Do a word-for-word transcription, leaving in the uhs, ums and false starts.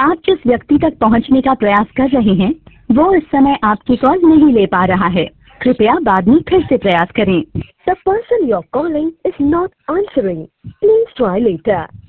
आप जिस व्यक्ति तक पहुंचने का प्रयास कर रहे हैं वो इस समय आपकी कॉल नहीं ले पा रहा है। कृपया बाद में फिर से प्रयास करें। The person you're calling is not answering. Please try later.